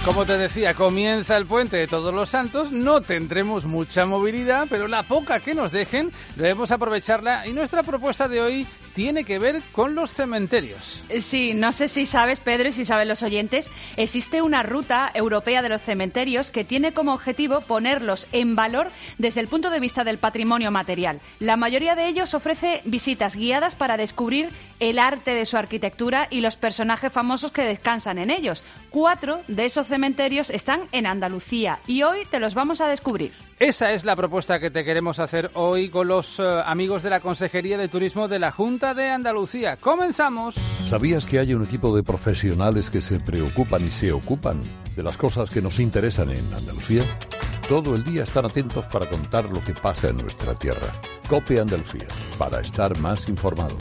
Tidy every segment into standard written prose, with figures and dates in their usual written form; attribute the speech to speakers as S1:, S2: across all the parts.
S1: Como te decía, comienza el Puente de Todos los Santos, no tendremos mucha movilidad, pero la poca que nos dejen debemos aprovecharla y nuestra propuesta de hoy tiene que ver con los cementerios.
S2: Sí, no sé si sabes, Pedro, y si saben los oyentes, existe una ruta europea de los cementerios que tiene como objetivo ponerlos en valor desde el punto de vista del patrimonio material. La mayoría de ellos ofrece visitas guiadas para descubrir el arte de su arquitectura y los personajes famosos que descansan en ellos. 4 de esos cementerios están en Andalucía y hoy te los vamos a descubrir.
S1: Esa es la propuesta que te queremos hacer hoy con los amigos de la Consejería de Turismo de la Junta de Andalucía. ¡Comenzamos!
S3: ¿Sabías que hay un equipo de profesionales que se preocupan y se ocupan de las cosas que nos interesan en Andalucía? Todo el día están atentos para contar lo que pasa en nuestra tierra. COPE Andalucía, para estar más informados.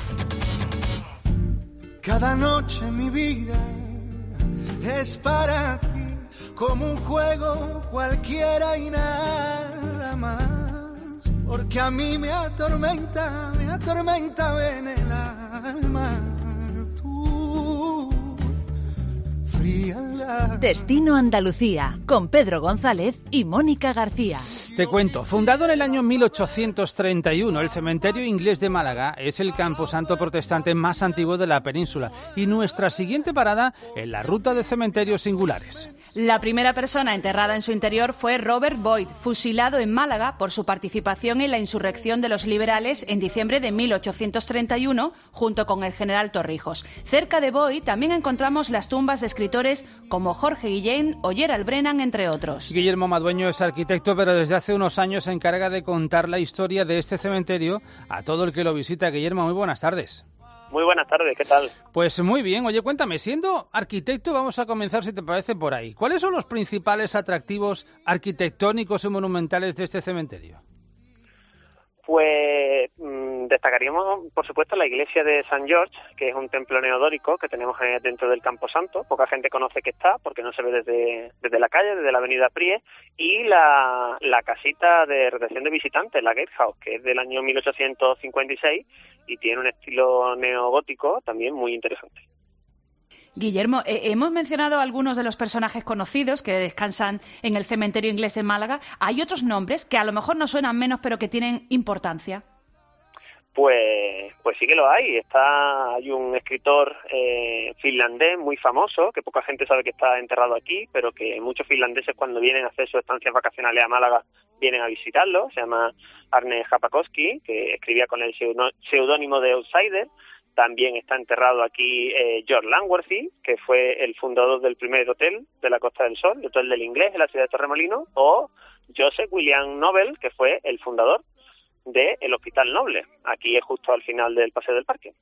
S4: Cada noche mi vida es para ti, como un juego cualquiera y nada más, porque a mí me atormenta en el alma tú, fría la...
S5: Destino Andalucía, con Pedro González y Mónica García.
S1: Te cuento, fundado en el año 1831, el Cementerio Inglés de Málaga es el camposanto protestante más antiguo de la península y nuestra siguiente parada en la ruta de cementerios singulares.
S2: La primera persona enterrada en su interior fue Robert Boyd, fusilado en Málaga por su participación en la insurrección de los liberales en diciembre de 1831, junto con el general Torrijos. Cerca de Boyd también encontramos las tumbas de escritores como Jorge Guillén o Gerald Brennan, entre otros.
S1: Guillermo Madueño es arquitecto, pero desde hace unos años se encarga de contar la historia de este cementerio a todo el que lo visita. Guillermo, muy buenas tardes.
S6: Muy buenas tardes, ¿qué tal?
S1: Pues muy bien. Oye, cuéntame, siendo arquitecto, vamos a comenzar, si te parece, por ahí. ¿Cuáles son los principales atractivos arquitectónicos y monumentales de este cementerio?
S6: Pues destacaríamos, por supuesto, la iglesia de San George, que es un templo neodórico que tenemos dentro del Camposanto. Poca gente conoce que está, porque no se ve desde la calle, desde la avenida Prie. Y la casita de recepción de visitantes, la Gatehouse, que es del año 1856 y tiene un estilo neogótico también muy interesante.
S2: Guillermo, hemos mencionado algunos de los personajes conocidos que descansan en el cementerio inglés en Málaga. ¿Hay otros nombres que a lo mejor nos suenan menos pero que tienen importancia?
S6: Pues sí que lo hay. Hay un escritor finlandés muy famoso, que poca gente sabe que está enterrado aquí, pero que muchos finlandeses cuando vienen a hacer sus estancias vacacionales a Málaga vienen a visitarlo. Se llama Arne Hapakoski, que escribía con el seudónimo de Outsider. También está enterrado aquí George Langworthy, que fue el fundador del primer hotel de la Costa del Sol, el Hotel del Inglés en la ciudad de Torremolinos, o Joseph William Noble, que fue el fundador del Hospital Noble. Aquí es justo al final del Paseo del Parque.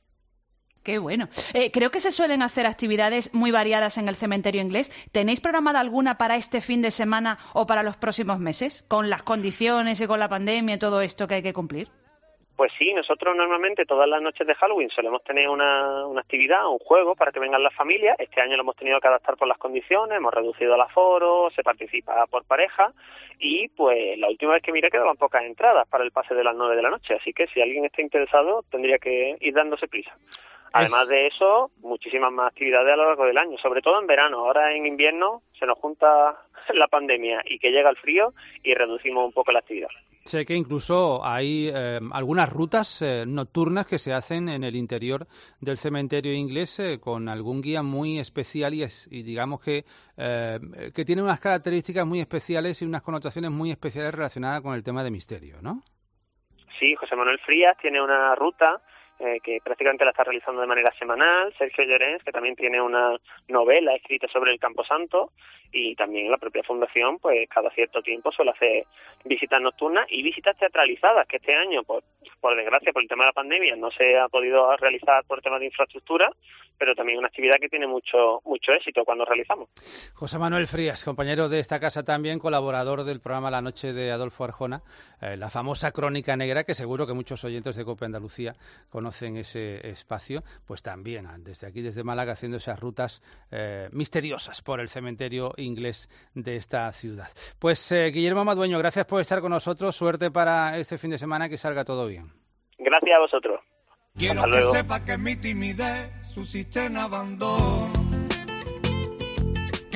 S2: Qué bueno. Creo que se suelen hacer actividades muy variadas en el cementerio inglés. ¿Tenéis programada alguna para este fin de semana o para los próximos meses, con las condiciones y con la pandemia y todo esto que hay que cumplir?
S6: Pues sí, nosotros normalmente todas las noches de Halloween solemos tener una actividad, un juego para que vengan las familias. Este año lo hemos tenido que adaptar por las condiciones, hemos reducido el aforo, se participa por pareja y pues la última vez que miré quedaban pocas entradas para el pase de las 9 de la noche, así que si alguien está interesado tendría que ir dándose prisa. Además de eso, muchísimas más actividades a lo largo del año, sobre todo en verano. Ahora en invierno se nos junta la pandemia y que llega el frío y reducimos un poco la actividad.
S1: Sé que incluso hay algunas rutas nocturnas que se hacen en el interior del cementerio inglés con algún guía muy especial y digamos que tiene unas características muy especiales y unas connotaciones muy especiales relacionadas con el tema de misterio, ¿no?
S6: Sí, José Manuel Frías tiene una ruta que prácticamente la está realizando de manera semanal. Sergio Llorens, que también tiene una novela escrita sobre el Camposanto, y también la propia fundación, pues cada cierto tiempo suele hacer visitas nocturnas y visitas teatralizadas, que este año, por desgracia, por el tema de la pandemia, no se ha podido realizar por temas de infraestructura, pero también una actividad que tiene mucho éxito cuando realizamos.
S1: José Manuel Frías, compañero de esta casa también, colaborador del programa La Noche de Adolfo Arjona, la famosa Crónica Negra, que seguro que muchos oyentes de COPE Andalucía conocen ese espacio, pues también desde aquí, desde Málaga, haciendo esas rutas misteriosas por el cementerio inglés de esta ciudad. Pues Guillermo Madueño, gracias por estar con nosotros, suerte para este fin de semana, que salga todo bien.
S6: Gracias a vosotros.
S4: Quiero
S6: Hasta luego.
S4: que sepa que mi timidez suscita en abandono, que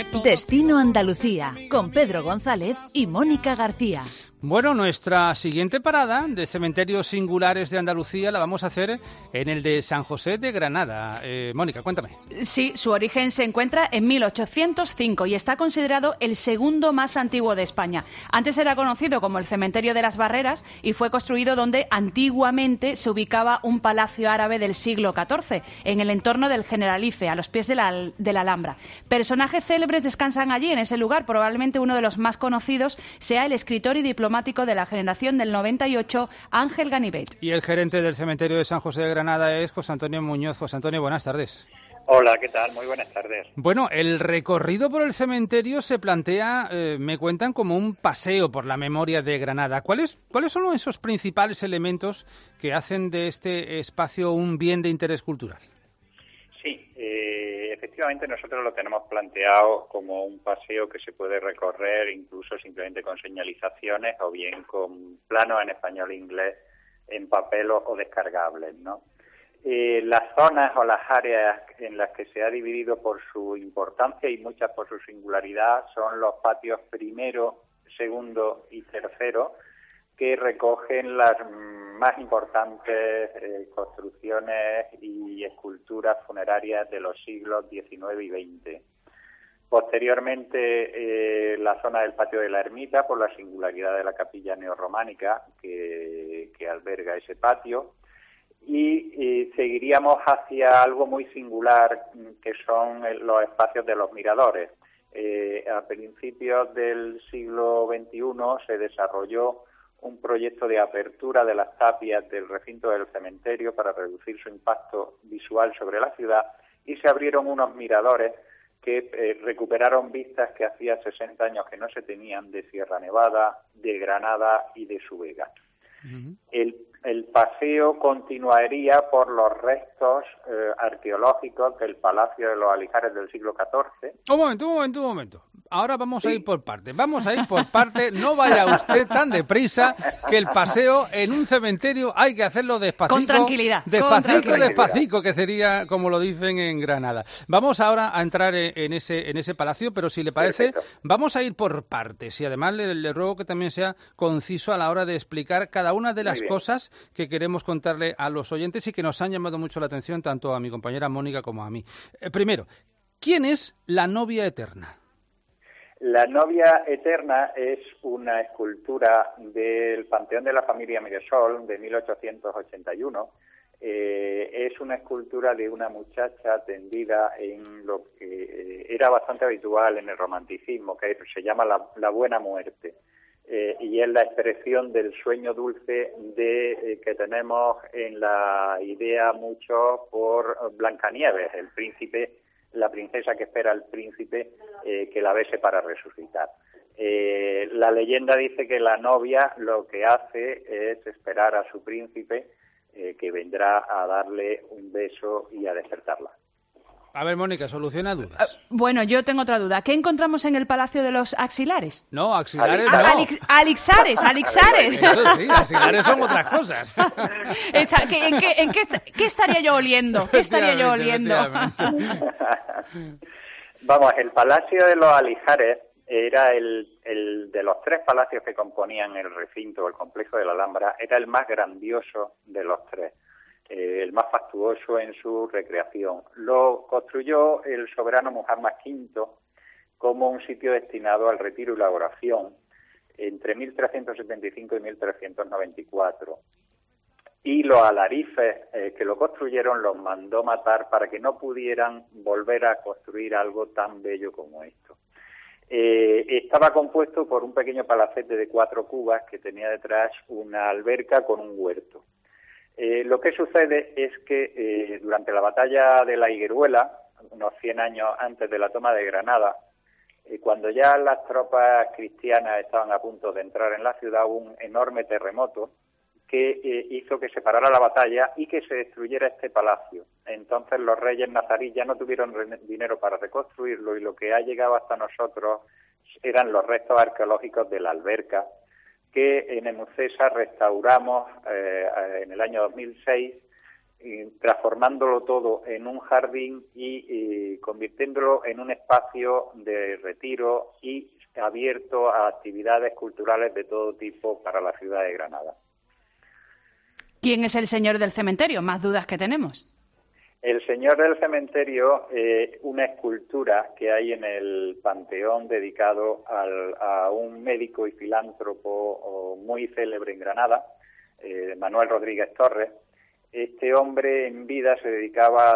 S5: Destino Andalucía, con Pedro González y Mónica García.
S1: Bueno, nuestra siguiente parada de cementerios singulares de Andalucía la vamos a hacer en el de San José de Granada. Mónica, cuéntame.
S2: Sí, su origen se encuentra en 1805 y está considerado el segundo más antiguo de España. Antes era conocido como el Cementerio de las Barreras y fue construido donde antiguamente se ubicaba un palacio árabe del siglo XIV, en el entorno del Generalife, a los pies de la Alhambra. Personajes célebres descansan allí, en ese lugar. Probablemente uno de los más conocidos sea el escritor y diplomático de la generación del 98, Ángel Ganivet.
S1: Y el gerente del cementerio de San José de Granada es José Antonio Muñoz. José Antonio, buenas tardes.
S7: Hola, ¿qué tal? Muy buenas tardes.
S1: Bueno, el recorrido por el cementerio se plantea, me cuentan, como un paseo por la memoria de Granada. ¿Cuáles son esos principales elementos que hacen de este espacio un bien de interés cultural?
S7: Sí, efectivamente nosotros lo tenemos planteado como un paseo que se puede recorrer incluso simplemente con señalizaciones o bien con planos en español e inglés en papel o descargables, ¿no? Las zonas o las áreas en las que se ha dividido por su importancia y muchas por su singularidad son los patios primero, segundo y tercero, que recogen las más importantes construcciones y esculturas funerarias de los siglos XIX y XX. Posteriormente, la zona del patio de la ermita, por la singularidad de la capilla neorrománica que alberga ese patio, y seguiríamos hacia algo muy singular, que son los espacios de los miradores. A principios del siglo XXI se desarrolló un proyecto de apertura de las tapias del recinto del cementerio para reducir su impacto visual sobre la ciudad, y se abrieron unos miradores que recuperaron vistas que hacía 60 años que no se tenían de Sierra Nevada, de Granada y de su Vega. Uh-huh. El paseo continuaría por los restos arqueológicos del Palacio de los Alijares del siglo XIV.
S1: Un momento. Ahora vamos a ir por partes. No vaya usted tan deprisa, que el paseo en un cementerio hay que hacerlo despacito.
S2: Con tranquilidad.
S1: Despacito, que sería como lo dicen en Granada. Vamos ahora a entrar en ese palacio, pero si le parece, perfecto, vamos a ir por partes. Y además le ruego que también sea conciso a la hora de explicar cada una de las cosas que queremos contarle a los oyentes y que nos han llamado mucho la atención tanto a mi compañera Mónica como a mí. Primero, ¿quién es la novia eterna?
S7: La novia eterna es una escultura del Panteón de la Familia Mirasol de 1881. Es una escultura de una muchacha tendida en lo que era bastante habitual en el romanticismo, que se llama la buena muerte. Y es la expresión del sueño dulce que tenemos en la idea mucho por Blancanieves, el príncipe, la princesa que espera al príncipe que la bese para resucitar. La leyenda dice que la novia lo que hace es esperar a su príncipe que vendrá a darle un beso y a despertarla.
S1: A ver, Mónica, soluciona dudas.
S2: Bueno, yo tengo otra duda. ¿Qué encontramos en el Palacio de los Axilares?
S1: No, axilares no.
S2: Alixares.
S1: Eso sí, axilares son otras cosas.
S2: ¿En qué estaría yo oliendo?
S7: Vamos, el Palacio de los Alijares era el de los tres palacios que componían el recinto, el complejo de la Alhambra, era el más grandioso de los tres. El más fastuoso en su recreación. Lo construyó el soberano Muhammad V como un sitio destinado al retiro y la oración entre 1375 y 1394. Y los alarifes que lo construyeron los mandó matar para que no pudieran volver a construir algo tan bello como esto. Estaba compuesto por un pequeño palacete de 4 cubas que tenía detrás una alberca con un huerto. Lo que sucede es que durante la batalla de la Higueruela, unos 100 años antes de la toma de Granada, cuando ya las tropas cristianas estaban a punto de entrar en la ciudad, hubo un enorme terremoto que hizo que se parara la batalla y que se destruyera este palacio. Entonces los reyes nazaríes ya no tuvieron dinero para reconstruirlo y lo que ha llegado hasta nosotros eran los restos arqueológicos de la alberca, que en Emucesa restauramos en el año 2006 transformándolo todo en un jardín y convirtiéndolo en un espacio de retiro y abierto a actividades culturales de todo tipo para la ciudad de Granada.
S2: ¿Quién es el señor del cementerio? Más dudas que tenemos.
S7: El señor del cementerio, una escultura que hay en el Panteón dedicado a un médico y filántropo muy célebre en Granada, Manuel Rodríguez Torres. Este hombre en vida se dedicaba a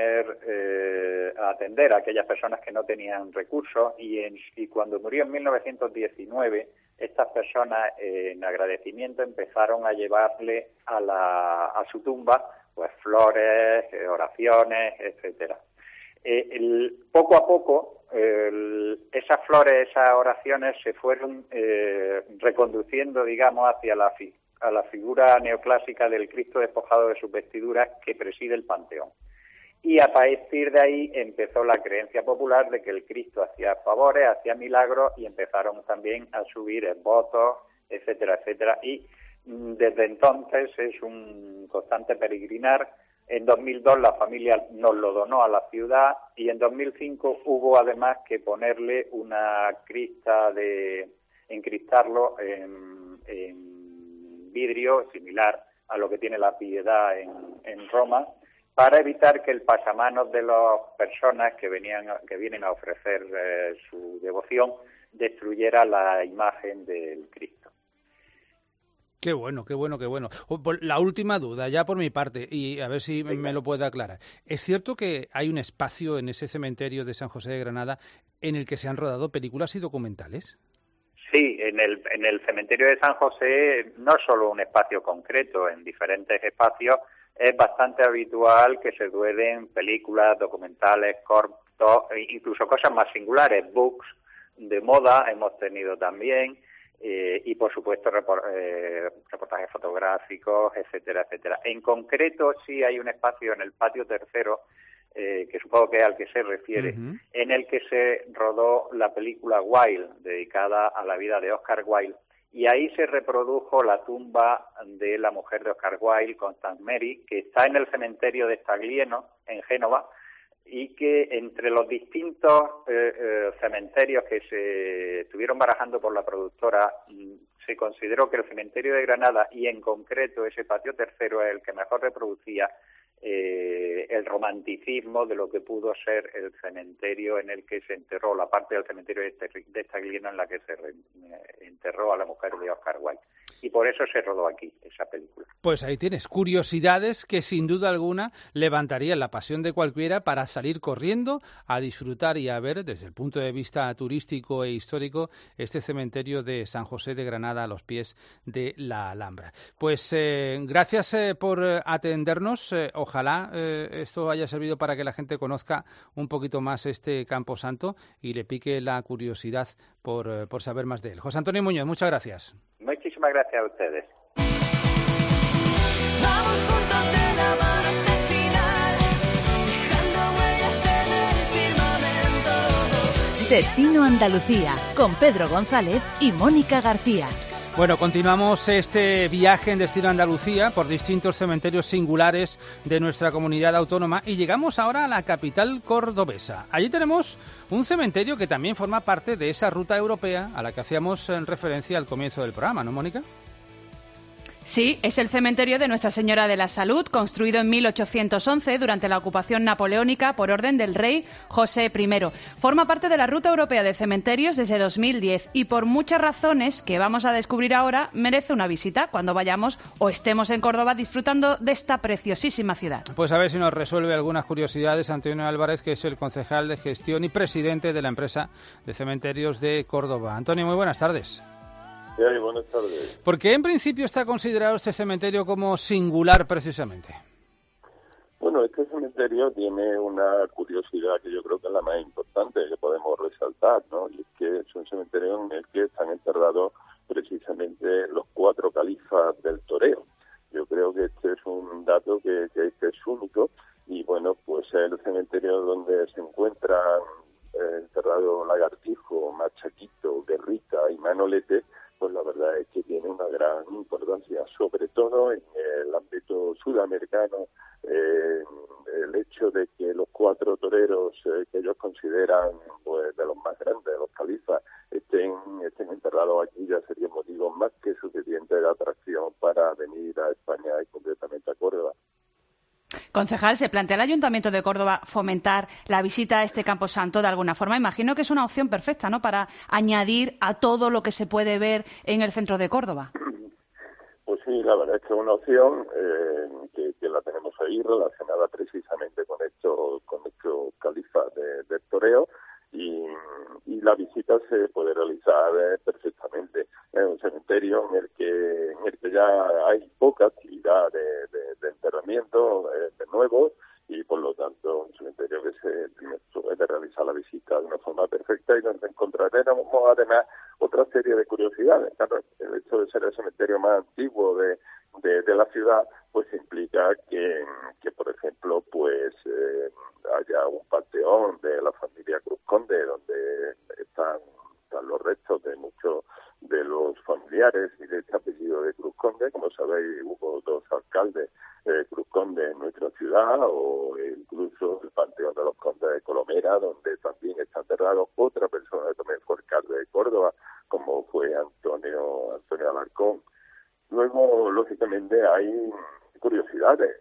S7: atender a aquellas personas que no tenían recursos y cuando murió en 1919, estas personas en agradecimiento empezaron a llevarle a su tumba pues flores, oraciones, etcétera. Poco a poco esas flores, esas oraciones se fueron reconduciendo, digamos, hacia a la figura neoclásica del Cristo despojado de sus vestiduras que preside el Panteón. Y a partir de ahí empezó la creencia popular de que el Cristo hacía favores, hacía milagros y empezaron también a subir votos, etcétera, etcétera. Y desde entonces es un constante peregrinar. En 2002 la familia nos lo donó a la ciudad y en 2005 hubo además que ponerle una crista encriptarlo en vidrio similar a lo que tiene la Piedad en Roma, para evitar que el pasamanos de las personas que vienen a ofrecer su devoción destruyera la imagen del Cristo.
S1: Qué bueno, qué bueno, qué bueno. La última duda, ya por mi parte, y a ver si me lo puede aclarar. ¿Es cierto que hay un espacio en ese cementerio de San José de Granada en el que se han rodado películas y documentales?
S7: Sí, en el cementerio de San José no solo un espacio concreto, en diferentes espacios es bastante habitual que se rueden películas, documentales, cortos, incluso cosas más singulares, books de moda hemos tenido también, y por supuesto reportajes fotográficos, etcétera, etcétera. En concreto sí hay un espacio en el patio tercero, que supongo que es al que se refiere, en el que se rodó la película Wilde, dedicada a la vida de Oscar Wilde, y ahí se reprodujo la tumba de la mujer de Oscar Wilde, Constance Mary, que está en el cementerio de Staglieno, en Génova, y que entre los distintos cementerios que se estuvieron barajando por la productora, se consideró que el cementerio de Granada, y en concreto ese patio tercero, es el que mejor reproducía el romanticismo de lo que pudo ser el cementerio en el que se enterró, la parte del cementerio de Staglieno en la que se enterró a la mujer de Oscar Wilde. Y por eso se rodó aquí esa película.
S1: Pues ahí tienes curiosidades que sin duda alguna levantarían la pasión de cualquiera para salir corriendo a disfrutar y a ver desde el punto de vista turístico e histórico este cementerio de San José de Granada a los pies de la Alhambra. Pues gracias por atendernos. Ojalá esto haya servido para que la gente conozca un poquito más este Camposanto y le pique la curiosidad por saber más de él. José Antonio Muñoz, muchas gracias.
S7: Muchísimas gracias a ustedes.
S8: Vamos juntos de la mano hasta el final, dejando huellas en el firmamento.
S5: Destino Andalucía, con Pedro González y Mónica García.
S1: Bueno, continuamos este viaje en Destino Andalucía por distintos cementerios singulares de nuestra comunidad autónoma y llegamos ahora a la capital cordobesa. Allí tenemos un cementerio que también forma parte de esa ruta europea a la que hacíamos referencia al comienzo del programa, ¿no, Mónica?
S2: Sí, es el cementerio de Nuestra Señora de la Salud, construido en 1811 durante la ocupación napoleónica por orden del rey José I. Forma parte de la Ruta Europea de Cementerios desde 2010 y por muchas razones que vamos a descubrir ahora merece una visita cuando vayamos o estemos en Córdoba disfrutando de esta preciosísima ciudad.
S1: Pues a ver si nos resuelve algunas curiosidades Antonio Álvarez, que es el concejal de gestión y presidente de la empresa de cementerios de Córdoba. Antonio, muy buenas tardes.
S9: Sí, buenas tardes.
S1: ¿Por qué en principio está considerado este cementerio como singular precisamente?
S9: Bueno, este cementerio tiene una curiosidad que yo creo que es la más importante que podemos resaltar, ¿no? Y es que es un cementerio en el que están enterrados precisamente los 4 califas del toreo. Yo creo que este es un dato que es único y bueno, pues es el cementerio donde se encuentran enterrados Lagartijo, Machaquito, Guerrita y Manolete, pues la verdad es que tiene una gran importancia, sobre todo en el ámbito sudamericano. El hecho de que los 4 toreros que ellos consideran pues de los más grandes, de los califas, estén enterrados aquí ya sería motivo más que suficiente de atracción para venir a España y concretamente a Córdoba.
S2: Concejal, ¿se plantea el Ayuntamiento de Córdoba fomentar la visita a este camposanto de alguna forma? Imagino que es una opción perfecta, ¿no?, para añadir a todo lo que se puede ver en el centro de Córdoba.
S9: Pues sí, la verdad es que es una opción que la tenemos ahí relacionada precisamente con estos califas del toreo, y la visita se puede realizar perfectamente. Es un cementerio en el que ya hay poca actividad de enterramiento de nuevo, y por lo tanto un cementerio que se puede realizar la visita de una forma perfecta, y donde encontraremos además otra serie de curiosidades. Claro, el hecho de ser el cementerio más antiguo de la ciudad, pues implica que por ejemplo, pues haya un panteón de la familia Cruz Conde, donde están los restos de muchos de los familiares y de este apellido de Cruz Conde. Como sabéis, hubo 2 alcaldes Cruz Conde en nuestra ciudad, o incluso el panteón de los Condes de Colomera, donde también está enterrado otra persona que también fue alcalde de Córdoba, como fue Antonio Alarcón. Luego, lógicamente, hay curiosidades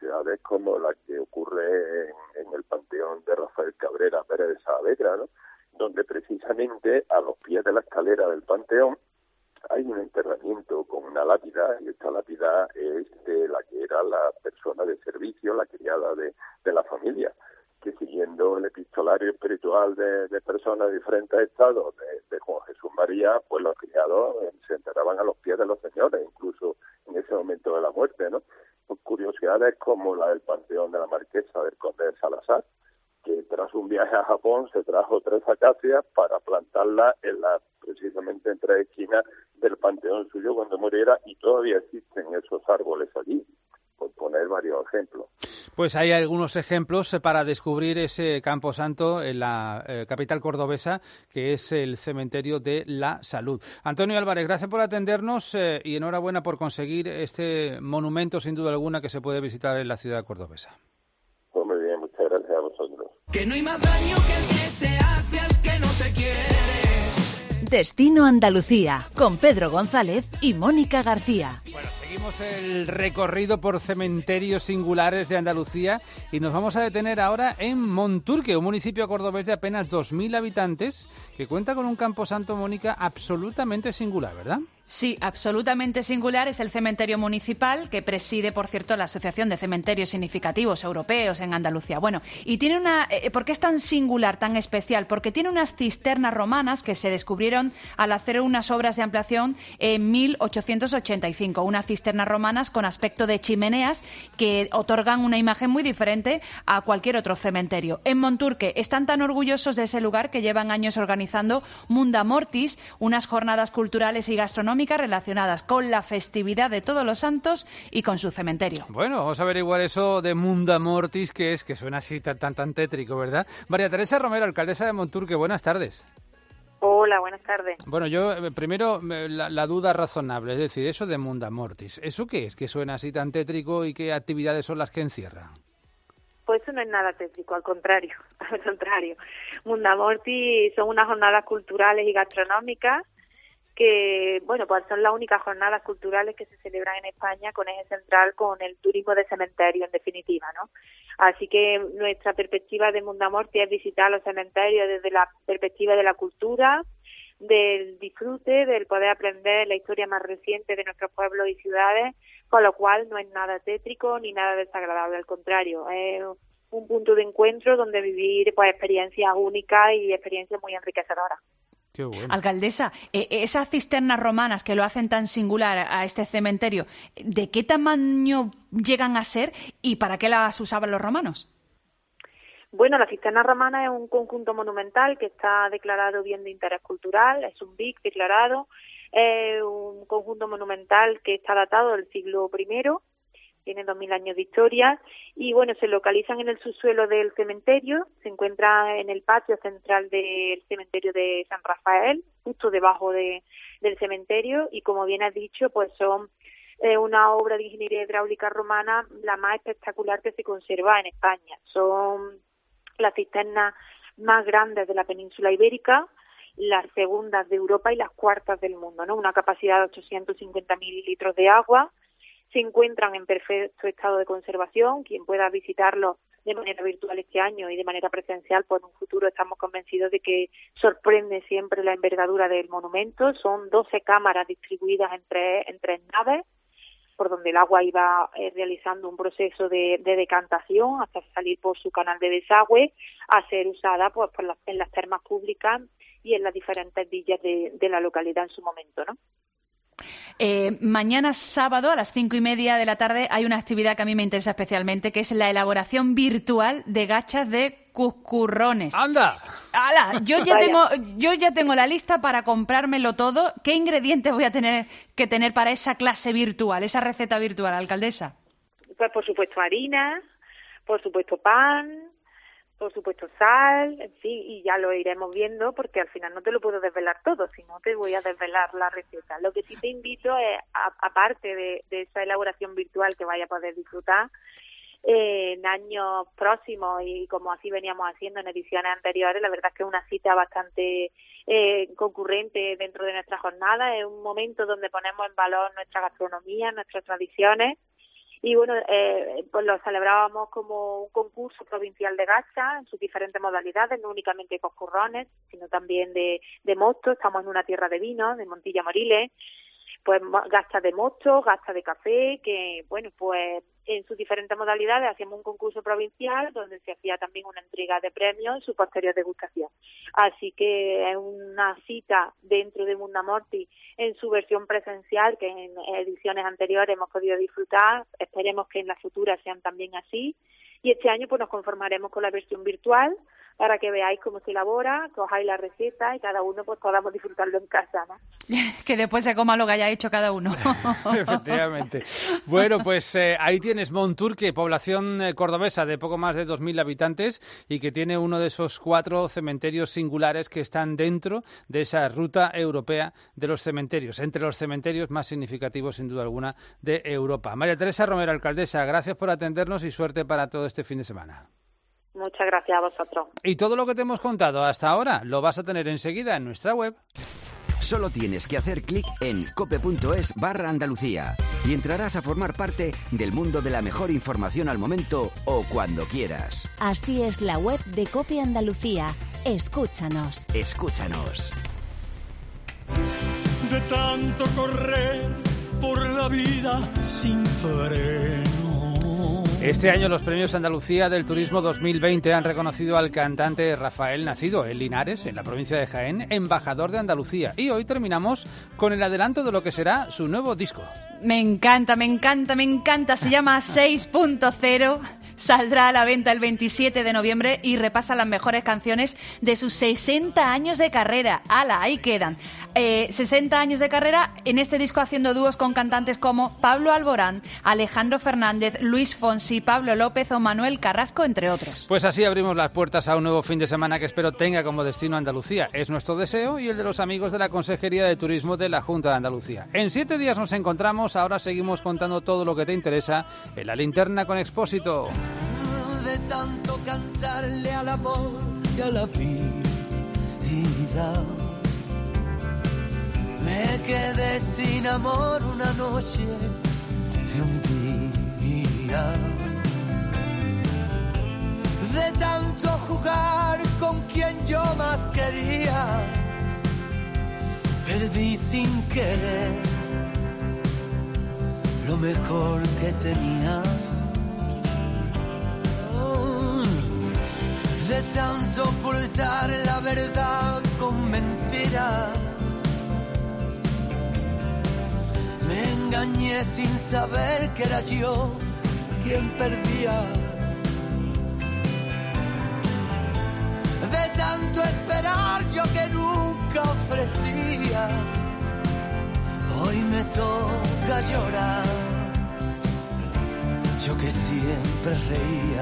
S9: como la que ocurre en el panteón de Rafael Cabrera Pérez de Saavedra, ¿no?, donde precisamente a los pies de la escalera del panteón hay un enterramiento con una lápida, y esta lápida es de la que era la persona de servicio, la criada de la familia, que siguiendo el epistolario espiritual de personas de diferentes estados de Juan Jesús María, pues los criados se enterraban a los pies de los señores, incluso en ese momento de la muerte, ¿no? Pues curiosidades como la del panteón de la Marquesa del Conde de Salazar, que tras un viaje a Japón se trajo 3 acacias para plantarlas precisamente en 3 esquinas del panteón suyo cuando muriera, y todavía existen esos árboles allí, por poner varios ejemplos.
S1: Pues hay algunos ejemplos para descubrir ese camposanto en la capital cordobesa, que es el Cementerio de la Salud. Antonio Álvarez, gracias por atendernos y enhorabuena por conseguir este monumento, sin duda alguna, que se puede visitar en la ciudad cordobesa.
S9: Pues muy bien, muchas gracias a vosotros.
S8: Que no hay más daño que el que se hace al que no se quiere.
S5: Destino Andalucía, con Pedro González y Mónica García.
S1: Bueno, seguimos el recorrido por cementerios singulares de Andalucía y nos vamos a detener ahora en Monturque, un municipio cordobés de apenas 2.000 habitantes que cuenta con un camposanto, Mónica, absolutamente singular, ¿verdad?
S2: Sí, absolutamente singular. Es el cementerio municipal que preside, por cierto, la Asociación de Cementerios Significativos Europeos en Andalucía. Bueno, y tiene ¿por qué es tan singular, tan especial? Porque tiene unas cisternas romanas que se descubrieron al hacer unas obras de ampliación en 1885. Unas cisternas romanas con aspecto de chimeneas que otorgan una imagen muy diferente a cualquier otro cementerio. En Monturque están tan orgullosos de ese lugar que llevan años organizando Munda Mortis, unas jornadas culturales y gastronómicas relacionadas con la festividad de Todos los Santos y con su cementerio.
S1: Bueno, vamos a averiguar eso de Munda Mortis, que suena así tan tétrico, ¿verdad? María Teresa Romero, alcaldesa de Monturque, buenas tardes.
S10: Hola, buenas tardes.
S1: Bueno, yo primero la duda razonable, es decir, eso de Munda Mortis, ¿eso qué es? ¿Que suena así tan tétrico y qué actividades son las que encierra?
S10: Pues eso no es nada tétrico, al contrario. Munda Mortis son unas jornadas culturales y gastronómicas que, bueno, pues son las únicas jornadas culturales que se celebran en España con eje central con el turismo de cementerio, en definitiva, ¿no? Así que nuestra perspectiva de Munda Mortis es visitar los cementerios desde la perspectiva de la cultura, del disfrute, del poder aprender la historia más reciente de nuestros pueblos y ciudades, con lo cual no es nada tétrico ni nada desagradable, al contrario, es un punto de encuentro donde vivir pues experiencias únicas y experiencias muy enriquecedoras.
S1: Qué bueno.
S2: Alcaldesa, esas cisternas romanas que lo hacen tan singular a este cementerio, ¿de qué tamaño llegan a ser y para qué las usaban los romanos?
S10: Bueno, la cisterna romana es un conjunto monumental que está declarado bien de interés cultural, es un BIC declarado, es un conjunto monumental que está datado del siglo I, tiene 2.000 años de historia y, bueno, se localizan en el subsuelo del cementerio, se encuentra en el patio central del cementerio de San Rafael, justo debajo de del cementerio, y como bien has dicho, pues son una obra de ingeniería hidráulica romana la más espectacular que se conserva en España. Son las cisternas más grandes de la península ibérica, las segundas de Europa y las cuartas del mundo, ¿no? Una capacidad de 850.000 litros de agua. Se encuentran en perfecto estado de conservación. Quien pueda visitarlo de manera virtual este año y de manera presencial, pues en un futuro estamos convencidos de que sorprende siempre la envergadura del monumento. Son 12 cámaras distribuidas en tres naves, por donde el agua iba realizando un proceso de decantación hasta salir por su canal de desagüe a ser usada pues en las termas públicas y en las diferentes villas de la localidad en su momento, ¿no?
S2: Mañana sábado a las 5:30 de la tarde hay una actividad que a mí me interesa especialmente, que es la elaboración virtual de gachas de cuscurrones.
S1: ¡Anda!
S2: ¡Hala! Yo ya tengo la lista para comprármelo todo. ¿Qué ingredientes voy a tener que tener para esa clase virtual, esa receta virtual, alcaldesa?
S10: Pues por supuesto harina, por supuesto pan, por supuesto sal, en fin, y ya lo iremos viendo porque al final no te lo puedo desvelar todo, si no te voy a desvelar la receta. Lo que sí te invito es, aparte de esa elaboración virtual que vaya a poder disfrutar, en años próximos y como así veníamos haciendo en ediciones anteriores, la verdad es que es una cita bastante concurrente dentro de nuestra jornada. Es un momento donde ponemos en valor nuestra gastronomía, nuestras tradiciones. Y bueno, pues lo celebrábamos como un concurso provincial de gachas en sus diferentes modalidades, no únicamente coscurrones, sino también de mosto. Estamos en una tierra de vino, de Montilla Moriles, pues gachas de mosto, gachas de café, que bueno, pues en sus diferentes modalidades hacíamos un concurso provincial donde se hacía también una entrega de premios y su posterior degustación. Así que es una cita dentro de Mundamorti en su versión presencial, que en ediciones anteriores hemos podido disfrutar. Esperemos que en las futuras sean también así. Y este año pues nos conformaremos con la versión virtual para que veáis cómo se elabora, cojáis la receta y cada uno pues podamos disfrutarlo en casa, ¿no?
S2: Que después se coma lo que haya hecho cada uno.
S1: Efectivamente. Bueno, pues ahí tienes Monturque, población cordobesa de poco más de 2.000 habitantes y que tiene uno de esos 4 cementerios singulares que están dentro de esa ruta europea de los cementerios, entre los cementerios más significativos, sin duda alguna, de Europa. María Teresa Romero, alcaldesa, gracias por atendernos y suerte para todo este fin de semana.
S10: Muchas gracias a vosotros.
S1: Y todo lo que te hemos contado hasta ahora lo vas a tener enseguida en nuestra web.
S11: Solo tienes que hacer clic en cope.es/Andalucía y entrarás a formar parte del mundo de la mejor información al momento o cuando quieras.
S5: Así es la web de Cope Andalucía. Escúchanos.
S11: Escúchanos.
S4: De tanto correr por la vida sin freno.
S1: Este año los premios Andalucía del Turismo 2020 han reconocido al cantante Rafael, nacido en Linares, en la provincia de Jaén, embajador de Andalucía. Y hoy terminamos con el adelanto de lo que será su nuevo disco.
S2: Me encanta, me encanta, me encanta. Se llama 6.0. Saldrá a la venta el 27 de noviembre y repasa las mejores canciones de sus 60 años de carrera. ¡Hala! Ahí quedan. 60 años de carrera en este disco haciendo dúos con cantantes como Pablo Alborán, Alejandro Fernández, Luis Fonsi, Pablo López o Manuel Carrasco, entre otros.
S1: Pues así abrimos las puertas a un nuevo fin de semana que espero tenga como destino Andalucía. Es nuestro deseo y el de los amigos de la Consejería de Turismo de la Junta de Andalucía. En 7 días nos encontramos. Ahora seguimos contando todo lo que te interesa en La Linterna con Expósito.
S4: De tanto cantarle al amor y a la vida, me quedé sin amor una noche de un día. De tanto jugar con quien yo más quería, perdí sin querer lo mejor que tenía. De tanto ocultar la verdad con mentiras, me engañé sin saber que era yo quien perdía. De tanto esperar yo que nunca ofrecía, hoy me toca llorar, yo que siempre reía.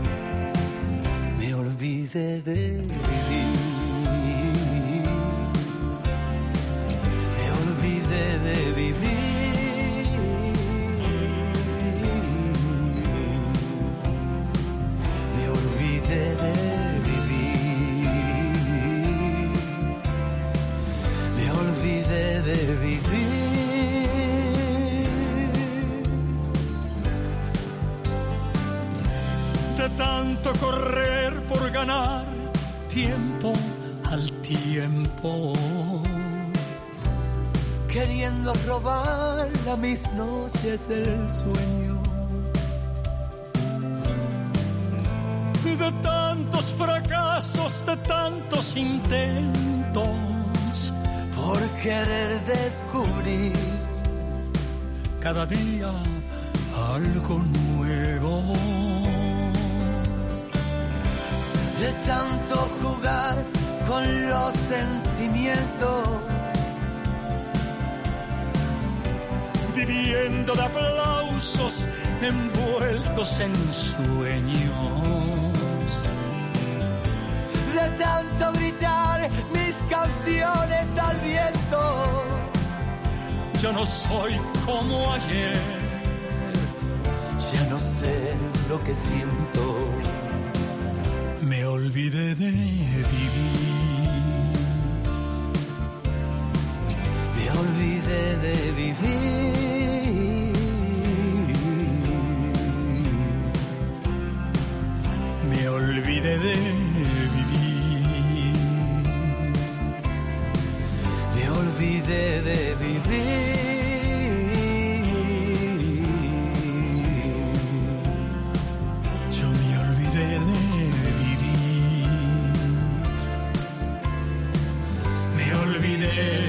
S4: Me olvidé de vivir, me
S12: tanto correr por ganar tiempo al tiempo,
S4: queriendo robar a mis noches el sueño.
S12: De tantos fracasos, de tantos intentos,
S4: por querer descubrir
S12: cada día algo nuevo.
S4: De tanto jugar con los sentimientos,
S12: viviendo de aplausos envueltos en sueños.
S4: De tanto gritar mis canciones al viento,
S12: yo no soy como ayer,
S4: ya no sé lo que siento.
S12: Me olvidé de vivir,
S4: me olvidé de vivir,
S12: me olvidé de vivir,
S4: me olvidé de vivir.
S12: Yo me olvidé de vivir, me olvidé